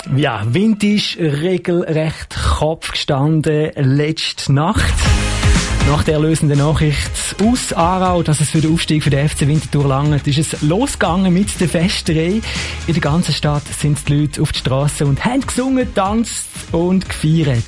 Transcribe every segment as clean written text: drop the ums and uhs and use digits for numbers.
Ja, Wind ist regelrecht Kopf gestanden letzte Nacht. Nach der erlösenden Nachricht aus Aarau, dass es für den Aufstieg für den FC Winterthur langt, ist es losgegangen mit der Festerei. In der ganzen Stadt sind die Leute auf die Strasse und haben gesungen, getanzt und gefeiert.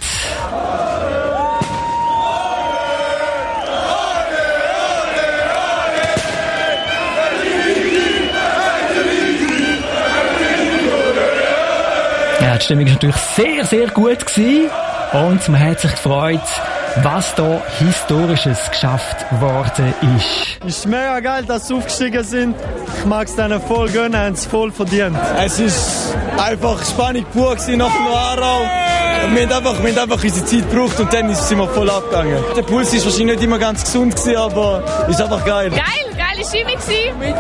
Ja, die Stimmung war natürlich sehr, sehr gut gewesen. Und man hat sich gefreut, was da Historisches geschafft worden ist. Es ist mega geil, dass sie aufgestiegen sind. Ich mag es denen voll gönnen, haben es voll verdient. Es ist einfach Spannung pur gewesen nach dem Aarau. Wir haben einfach unsere Zeit gebraucht und dann sind wir voll abgegangen. Der Puls ist wahrscheinlich nicht immer ganz gesund gewesen, aber ist einfach geil. Geile Stimmung gewesen.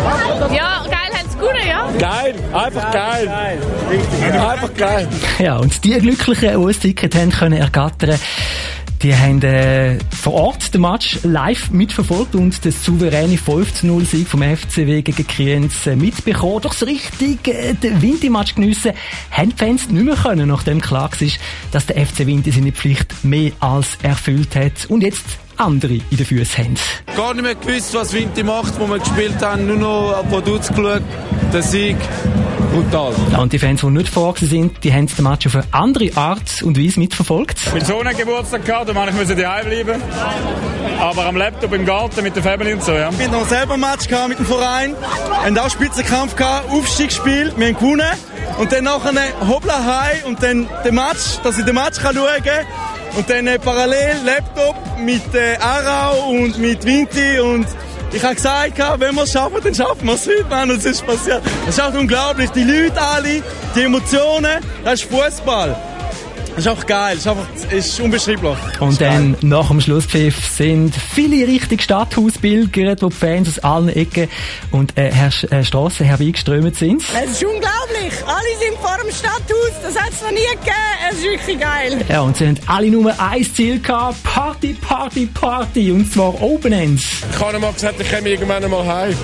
Ja, geil haben sie gewonnen, ja. Geil, einfach geil. Einfach geil. Ja, und die Glücklichen, die ein Ticket haben können ergattern, die haben vor Ort den Match live mitverfolgt und den souveränen 5-0-Sieg vom FCW gegen Kriens mitbekommen. Doch so richtig den Winti-Match geniessen haben die Fans nicht mehr können, nachdem klar war, dass der FC Winti seine Pflicht mehr als erfüllt hat und jetzt andere in den Füßen haben. Gar nicht mehr gewusst, was Winti macht, wo wir gespielt haben, nur noch auf Produkt geschaut. Der Sieg, brutal. Ja, und die Fans, die nicht vor sind, die haben den Match auf eine andere Art und Weise mitverfolgt. Mein Sohn hat Geburtstag gehabt, da musste ich daheim bleiben. Aber am Laptop im Garten mit der Family und so, ja. Wir hatten noch selber ein Match mit dem Verein, haben auch Spitzenkampf gehabt, Aufstiegsspiel, wir haben gewonnen. Und dann nachher hoppla heim und dann den Match, dass ich den Match schauen kann. Und dann parallel Laptop mit Aarau und mit Winti und ich habe gesagt, wenn wir es schaffen, dann schaffen wir es heute, Mann, und es ist passiert. Das ist auch unglaublich, die Leute alle, die Emotionen, das ist Fußball. Das ist auch geil, das ist unbeschreiblich. Und dann, nach dem Schlusspfiff, sind viele richtig Stadthaus pilgert, wo die Fans aus allen Ecken und Strassen herbeigeströmt sind. Es ist unglaublich, alle sind vor dem Stadthaus, das hat es noch nie gegeben, es ist wirklich geil. Ja, und sie haben alle nur ein Ziel gehabt, Party, Party, Party, und zwar Open Ends. Ich habe mal gesagt, ich komme irgendwann mal heim.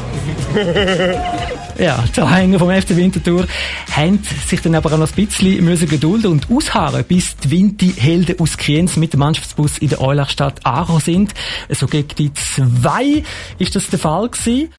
Ja, die Anhänger vom FC Winterthur haben sich dann aber auch noch ein bisschen müssen gedulden und ausharren, bis die Winti-Helden aus Kriens mit dem Mannschaftsbus in der Eulachstadt Aarau sind. So gegen die 2 ist das der Fall gewesen.